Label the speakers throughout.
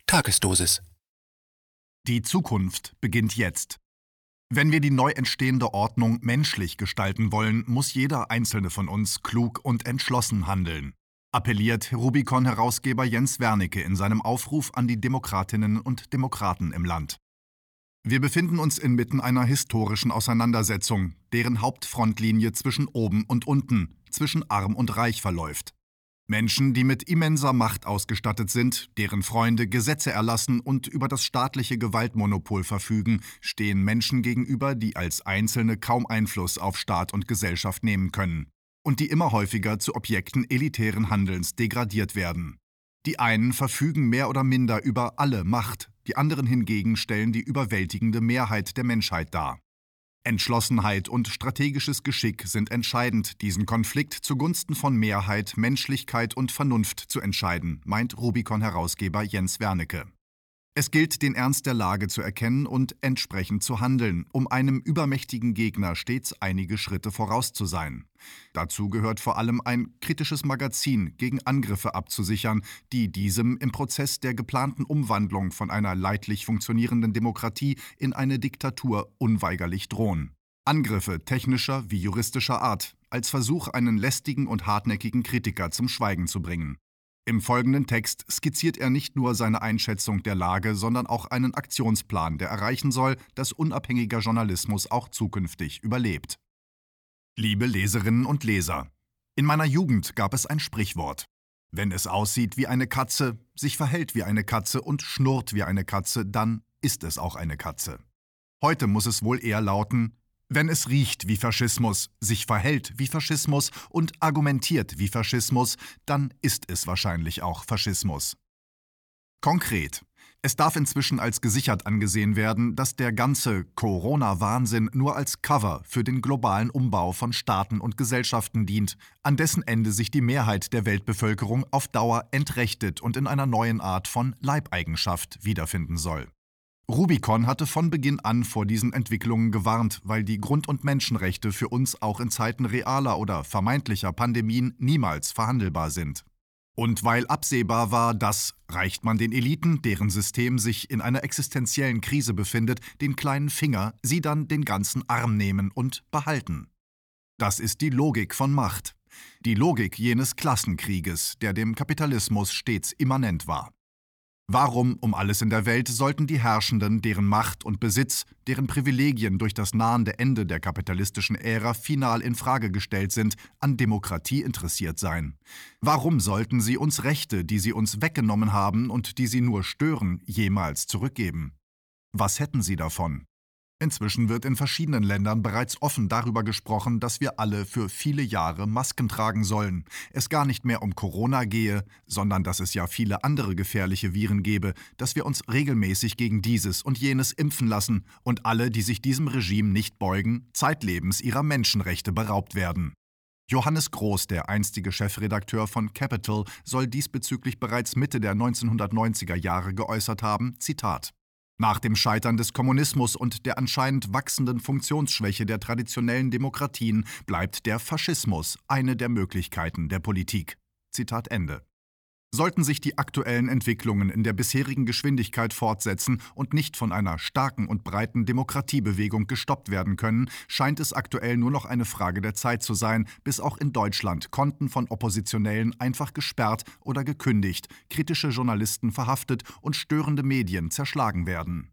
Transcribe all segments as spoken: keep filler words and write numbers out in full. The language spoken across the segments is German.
Speaker 1: Tagesdosis.
Speaker 2: Die Zukunft beginnt jetzt. Wenn wir die neu entstehende Ordnung menschlich gestalten wollen, muss jeder einzelne von uns klug und entschlossen handeln, appelliert Rubicon-Herausgeber Jens Wernicke in seinem Aufruf an die Demokratinnen und Demokraten im Land. Wir befinden uns inmitten einer historischen Auseinandersetzung, deren Hauptfrontlinie zwischen oben und unten, zwischen arm und reich verläuft. Menschen, die mit immenser Macht ausgestattet sind, deren Freunde Gesetze erlassen und über das staatliche Gewaltmonopol verfügen, stehen Menschen gegenüber, die als Einzelne kaum Einfluss auf Staat und Gesellschaft nehmen können und die immer häufiger zu Objekten elitären Handelns degradiert werden. Die einen verfügen mehr oder minder über alle Macht, die anderen hingegen stellen die überwältigende Mehrheit der Menschheit dar. Entschlossenheit und strategisches Geschick sind entscheidend, diesen Konflikt zugunsten von Mehrheit, Menschlichkeit und Vernunft zu entscheiden, meint Rubicon-Herausgeber Jens Wernicke. Es gilt, den Ernst der Lage zu erkennen und entsprechend zu handeln, um einem übermächtigen Gegner stets einige Schritte voraus zu sein. Dazu gehört vor allem ein kritisches Magazin gegen Angriffe abzusichern, die diesem im Prozess der geplanten Umwandlung von einer leidlich funktionierenden Demokratie in eine Diktatur unweigerlich drohen. Angriffe technischer wie juristischer Art, als Versuch, einen lästigen und hartnäckigen Kritiker zum Schweigen zu bringen. Im folgenden Text skizziert er nicht nur seine Einschätzung der Lage, sondern auch einen Aktionsplan, der erreichen soll, dass unabhängiger Journalismus auch zukünftig überlebt. Liebe Leserinnen und Leser, in meiner Jugend gab es ein Sprichwort. Wenn es aussieht wie eine Katze, sich verhält wie eine Katze und schnurrt wie eine Katze, dann ist es auch eine Katze. Heute muss es wohl eher lauten: Wenn es riecht wie Faschismus, sich verhält wie Faschismus und argumentiert wie Faschismus, dann ist es wahrscheinlich auch Faschismus. Konkret: Es darf inzwischen als gesichert angesehen werden, dass der ganze Corona-Wahnsinn nur als Cover für den globalen Umbau von Staaten und Gesellschaften dient, an dessen Ende sich die Mehrheit der Weltbevölkerung auf Dauer entrechtet und in einer neuen Art von Leibeigenschaft wiederfinden soll. Rubicon hatte von Beginn an vor diesen Entwicklungen gewarnt, weil die Grund- und Menschenrechte für uns auch in Zeiten realer oder vermeintlicher Pandemien niemals verhandelbar sind. Und weil absehbar war, dass, reicht man den Eliten, deren System sich in einer existenziellen Krise befindet, den kleinen Finger, sie dann den ganzen Arm nehmen und behalten. Das ist die Logik von Macht. Die Logik jenes Klassenkrieges, der dem Kapitalismus stets immanent war. Warum um alles in der Welt sollten die Herrschenden, deren Macht und Besitz, deren Privilegien durch das nahende Ende der kapitalistischen Ära final in Frage gestellt sind, an Demokratie interessiert sein? Warum sollten sie uns Rechte, die sie uns weggenommen haben und die sie nur stören, jemals zurückgeben? Was hätten sie davon? Inzwischen wird in verschiedenen Ländern bereits offen darüber gesprochen, dass wir alle für viele Jahre Masken tragen sollen. Es gar nicht mehr um Corona gehe, sondern dass es ja viele andere gefährliche Viren gebe, dass wir uns regelmäßig gegen dieses und jenes impfen lassen und alle, die sich diesem Regime nicht beugen, zeitlebens ihrer Menschenrechte beraubt werden. Johannes Groß, der einstige Chefredakteur von Capital, soll diesbezüglich bereits Mitte der neunzehnhundertneunziger Jahre geäußert haben, Zitat: Nach dem Scheitern des Kommunismus und der anscheinend wachsenden Funktionsschwäche der traditionellen Demokratien bleibt der Faschismus eine der Möglichkeiten der Politik. Zitat Ende. Sollten sich die aktuellen Entwicklungen in der bisherigen Geschwindigkeit fortsetzen und nicht von einer starken und breiten Demokratiebewegung gestoppt werden können, scheint es aktuell nur noch eine Frage der Zeit zu sein, bis auch in Deutschland Konten von Oppositionellen einfach gesperrt oder gekündigt, kritische Journalisten verhaftet und störende Medien zerschlagen werden.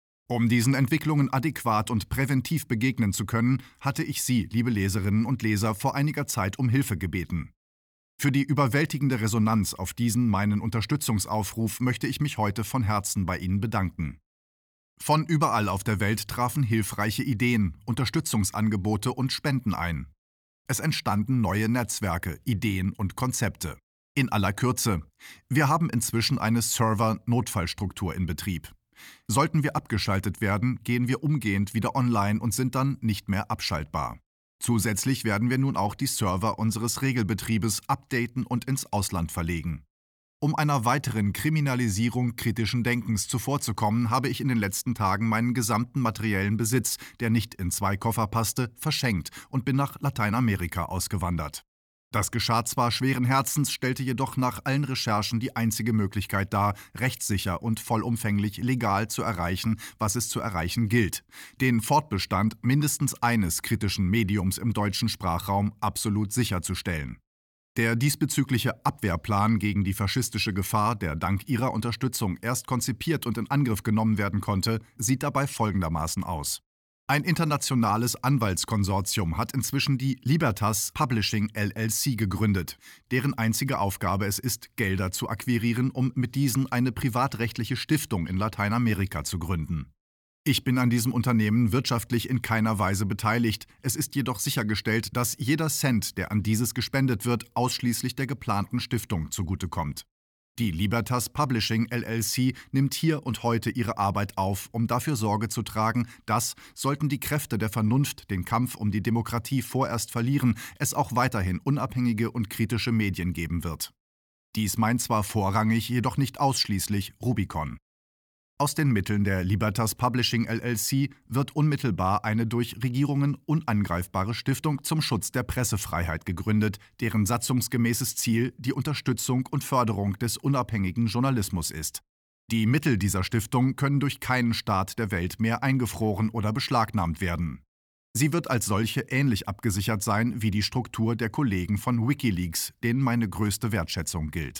Speaker 2: Um diesen Entwicklungen adäquat und präventiv begegnen zu können, hatte ich Sie, liebe Leserinnen und Leser, vor einiger Zeit um Hilfe gebeten. Für die überwältigende Resonanz auf diesen meinen Unterstützungsaufruf möchte ich mich heute von Herzen bei Ihnen bedanken. Von überall auf der Welt trafen hilfreiche Ideen, Unterstützungsangebote und Spenden ein. Es entstanden neue Netzwerke, Ideen und Konzepte. In aller Kürze: Wir haben inzwischen eine Server-Notfallstruktur in Betrieb. Sollten wir abgeschaltet werden, gehen wir umgehend wieder online und sind dann nicht mehr abschaltbar. Zusätzlich werden wir nun auch die Server unseres Regelbetriebes updaten und ins Ausland verlegen. Um einer weiteren Kriminalisierung kritischen Denkens zuvorzukommen, habe ich in den letzten Tagen meinen gesamten materiellen Besitz, der nicht in zwei Koffer passte, verschenkt und bin nach Lateinamerika ausgewandert. Das geschah zwar schweren Herzens, stellte jedoch nach allen Recherchen die einzige Möglichkeit dar, rechtssicher und vollumfänglich legal zu erreichen, was es zu erreichen gilt: den Fortbestand mindestens eines kritischen Mediums im deutschen Sprachraum absolut sicherzustellen. Der diesbezügliche Abwehrplan gegen die faschistische Gefahr, der dank ihrer Unterstützung erst konzipiert und in Angriff genommen werden konnte, sieht dabei folgendermaßen aus: Ein internationales Anwaltskonsortium hat inzwischen die Libertas Publishing L L C gegründet, deren einzige Aufgabe es ist, Gelder zu akquirieren, um mit diesen eine privatrechtliche Stiftung in Lateinamerika zu gründen. Ich bin an diesem Unternehmen wirtschaftlich in keiner Weise beteiligt, es ist jedoch sichergestellt, dass jeder Cent, der an dieses gespendet wird, ausschließlich der geplanten Stiftung zugutekommt. Die Libertas Publishing L L C nimmt hier und heute ihre Arbeit auf, um dafür Sorge zu tragen, dass, sollten die Kräfte der Vernunft den Kampf um die Demokratie vorerst verlieren, es auch weiterhin unabhängige und kritische Medien geben wird. Dies meint zwar vorrangig, jedoch nicht ausschließlich Rubicon. Aus den Mitteln der Libertas Publishing L L C wird unmittelbar eine durch Regierungen unangreifbare Stiftung zum Schutz der Pressefreiheit gegründet, deren satzungsgemäßes Ziel die Unterstützung und Förderung des unabhängigen Journalismus ist. Die Mittel dieser Stiftung können durch keinen Staat der Welt mehr eingefroren oder beschlagnahmt werden. Sie wird als solche ähnlich abgesichert sein wie die Struktur der Kollegen von WikiLeaks, denen meine größte Wertschätzung gilt.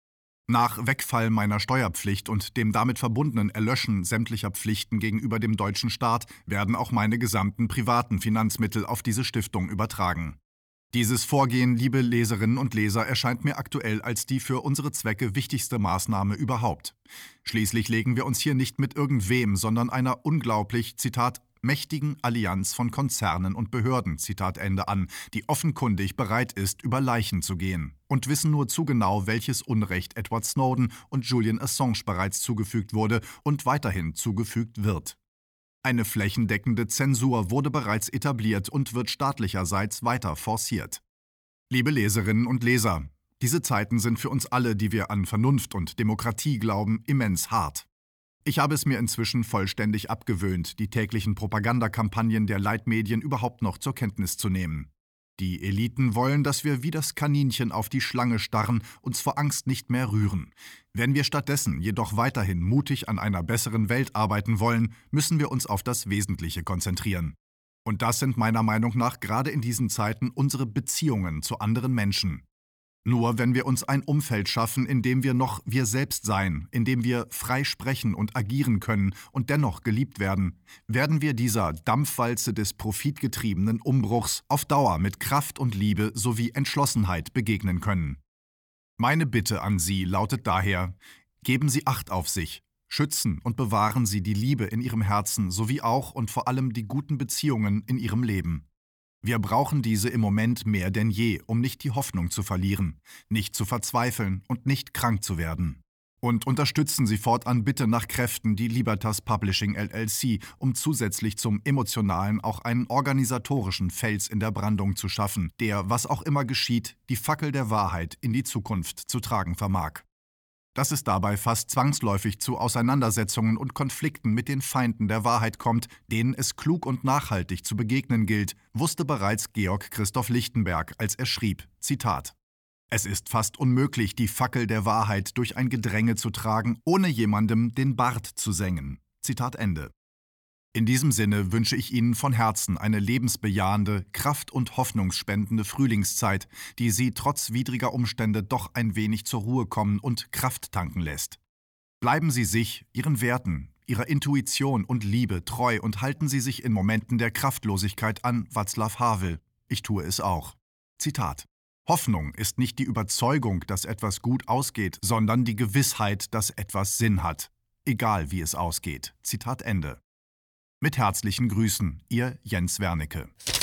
Speaker 2: Nach Wegfall meiner Steuerpflicht und dem damit verbundenen Erlöschen sämtlicher Pflichten gegenüber dem deutschen Staat werden auch meine gesamten privaten Finanzmittel auf diese Stiftung übertragen. Dieses Vorgehen, liebe Leserinnen und Leser, erscheint mir aktuell als die für unsere Zwecke wichtigste Maßnahme überhaupt. Schließlich legen wir uns hier nicht mit irgendwem, sondern einer unglaublich, Zitat, mächtigen Allianz von Konzernen und Behörden, Zitat Ende, an, die offenkundig bereit ist, über Leichen zu gehen, und wissen nur zu genau, welches Unrecht Edward Snowden und Julian Assange bereits zugefügt wurde und weiterhin zugefügt wird. Eine flächendeckende Zensur wurde bereits etabliert und wird staatlicherseits weiter forciert. Liebe Leserinnen und Leser, diese Zeiten sind für uns alle, die wir an Vernunft und Demokratie glauben, immens hart. Ich habe es mir inzwischen vollständig abgewöhnt, die täglichen Propagandakampagnen der Leitmedien überhaupt noch zur Kenntnis zu nehmen. Die Eliten wollen, dass wir wie das Kaninchen auf die Schlange starren, uns vor Angst nicht mehr rühren. Wenn wir stattdessen jedoch weiterhin mutig an einer besseren Welt arbeiten wollen, müssen wir uns auf das Wesentliche konzentrieren. Und das sind meiner Meinung nach gerade in diesen Zeiten unsere Beziehungen zu anderen Menschen. Nur wenn wir uns ein Umfeld schaffen, in dem wir noch wir selbst sein, in dem wir frei sprechen und agieren können und dennoch geliebt werden, werden wir dieser Dampfwalze des profitgetriebenen Umbruchs auf Dauer mit Kraft und Liebe sowie Entschlossenheit begegnen können. Meine Bitte an Sie lautet daher: Geben Sie Acht auf sich, schützen und bewahren Sie die Liebe in Ihrem Herzen sowie auch und vor allem die guten Beziehungen in Ihrem Leben. Wir brauchen diese im Moment mehr denn je, um nicht die Hoffnung zu verlieren, nicht zu verzweifeln und nicht krank zu werden. Und unterstützen Sie fortan bitte nach Kräften die Libertas Publishing L L C, um zusätzlich zum emotionalen auch einen organisatorischen Fels in der Brandung zu schaffen, der, was auch immer geschieht, die Fackel der Wahrheit in die Zukunft zu tragen vermag. Dass es dabei fast zwangsläufig zu Auseinandersetzungen und Konflikten mit den Feinden der Wahrheit kommt, denen es klug und nachhaltig zu begegnen gilt, wusste bereits Georg Christoph Lichtenberg, als er schrieb, Zitat: Es ist fast unmöglich, die Fackel der Wahrheit durch ein Gedränge zu tragen, ohne jemandem den Bart zu sengen. Zitat Ende. In diesem Sinne wünsche ich Ihnen von Herzen eine lebensbejahende, kraft- und hoffnungsspendende Frühlingszeit, die Sie trotz widriger Umstände doch ein wenig zur Ruhe kommen und Kraft tanken lässt. Bleiben Sie sich, Ihren Werten, Ihrer Intuition und Liebe treu und halten Sie sich in Momenten der Kraftlosigkeit an Václav Havel. Ich tue es auch. Zitat: Hoffnung ist nicht die Überzeugung, dass etwas gut ausgeht, sondern die Gewissheit, dass etwas Sinn hat. Egal wie es ausgeht. Zitat Ende. Mit herzlichen Grüßen, Ihr Jens Wernicke.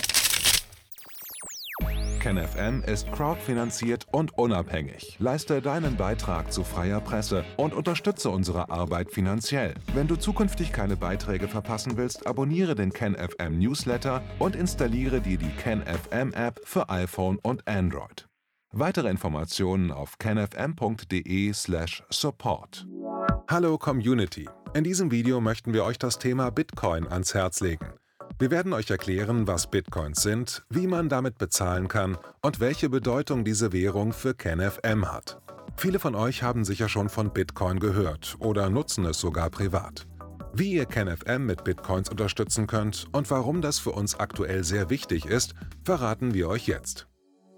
Speaker 1: KenFM ist crowdfinanziert und unabhängig. Leiste deinen Beitrag zu freier Presse und unterstütze unsere Arbeit finanziell. Wenn du zukünftig keine Beiträge verpassen willst, abonniere den KenFM Newsletter und installiere dir die KenFM App für iPhone und Android. Weitere Informationen auf kenfm punkt de slash support. Hallo Community! In diesem Video möchten wir euch das Thema Bitcoin ans Herz legen. Wir werden euch erklären, was Bitcoins sind, wie man damit bezahlen kann und welche Bedeutung diese Währung für KenFM hat. Viele von euch haben sicher schon von Bitcoin gehört oder nutzen es sogar privat. Wie ihr KenFM mit Bitcoins unterstützen könnt und warum das für uns aktuell sehr wichtig ist, verraten wir euch jetzt.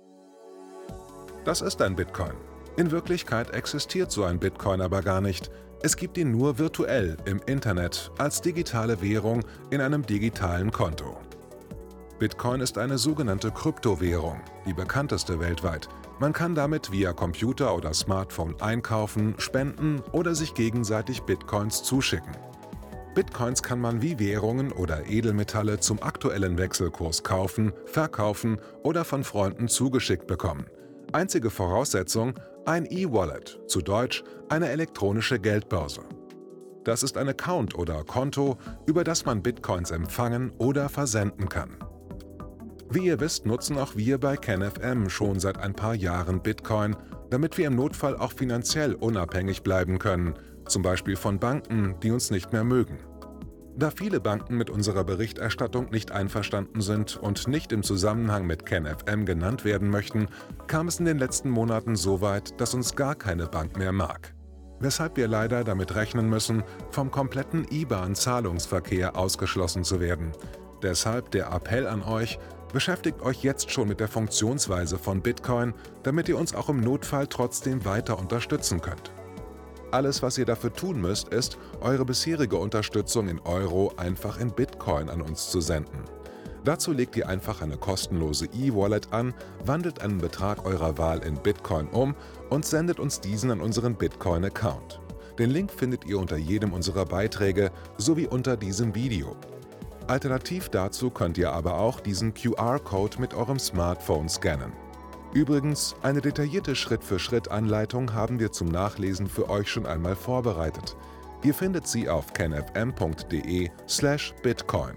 Speaker 1: Das ist ein Bitcoin. In Wirklichkeit existiert so ein Bitcoin aber gar nicht. Es gibt ihn nur virtuell im Internet als digitale Währung in einem digitalen Konto. Bitcoin ist eine sogenannte Kryptowährung, die bekannteste weltweit. Man kann damit via Computer oder Smartphone einkaufen, spenden oder sich gegenseitig Bitcoins zuschicken. Bitcoins kann man wie Währungen oder Edelmetalle zum aktuellen Wechselkurs kaufen, verkaufen oder von Freunden zugeschickt bekommen. Einzige Voraussetzung: ein E-Wallet, zu Deutsch eine elektronische Geldbörse. Das ist ein Account oder Konto, über das man Bitcoins empfangen oder versenden kann. Wie ihr wisst, nutzen auch wir bei KenFM schon seit ein paar Jahren Bitcoin, damit wir im Notfall auch finanziell unabhängig bleiben können, zum Beispiel von Banken, die uns nicht mehr mögen. Da viele Banken mit unserer Berichterstattung nicht einverstanden sind und nicht im Zusammenhang mit KenFM genannt werden möchten, kam es in den letzten Monaten so weit, dass uns gar keine Bank mehr mag. Weshalb wir leider damit rechnen müssen, vom kompletten I B A N-Zahlungsverkehr ausgeschlossen zu werden. Deshalb der Appell an euch: Beschäftigt euch jetzt schon mit der Funktionsweise von Bitcoin, damit ihr uns auch im Notfall trotzdem weiter unterstützen könnt. Alles, was ihr dafür tun müsst, ist, eure bisherige Unterstützung in Euro einfach in Bitcoin an uns zu senden. Dazu legt ihr einfach eine kostenlose E-Wallet an, wandelt einen Betrag eurer Wahl in Bitcoin um und sendet uns diesen an unseren Bitcoin-Account. Den Link findet ihr unter jedem unserer Beiträge sowie unter diesem Video. Alternativ dazu könnt ihr aber auch diesen Q R-Code mit eurem Smartphone scannen. Übrigens, eine detaillierte Schritt-für-Schritt-Anleitung haben wir zum Nachlesen für euch schon einmal vorbereitet. Ihr findet sie auf kenfm punkt de slash bitcoin.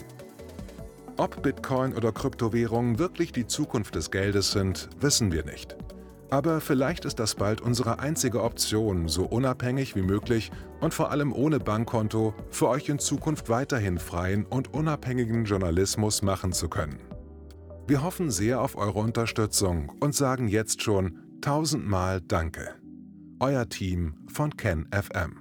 Speaker 1: Ob Bitcoin oder Kryptowährungen wirklich die Zukunft des Geldes sind, wissen wir nicht. Aber vielleicht ist das bald unsere einzige Option, so unabhängig wie möglich und vor allem ohne Bankkonto für euch in Zukunft weiterhin freien und unabhängigen Journalismus machen zu können. Wir hoffen sehr auf eure Unterstützung und sagen jetzt schon tausendmal Danke. Euer Team von KenFM.